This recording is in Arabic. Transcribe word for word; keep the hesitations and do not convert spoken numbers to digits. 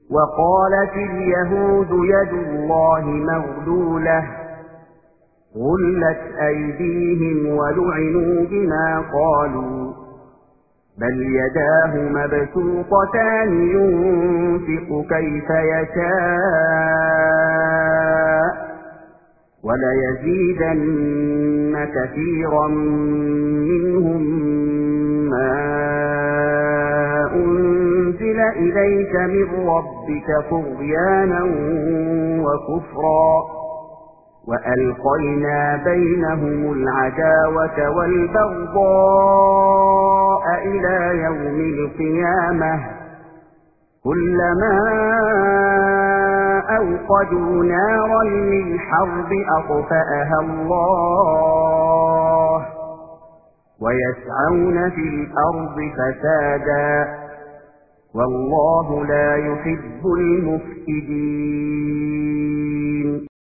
وقالت اليهود يد الله مغلولة غلت أيديهم ولعنوا بما قالوا بل يداه مبسوطتان ينفق كيف يشاء وليزيدن كثيرا منهم ما أنزل إليك من ربك طغيانا وكفرا وألقينا بينهم العداوة والبغضاء إلى يوم القيامة كلما أوقدوا نارا للحرب أطفأها الله ويسعون في الأرض فسادا والله لا يحب المفسدين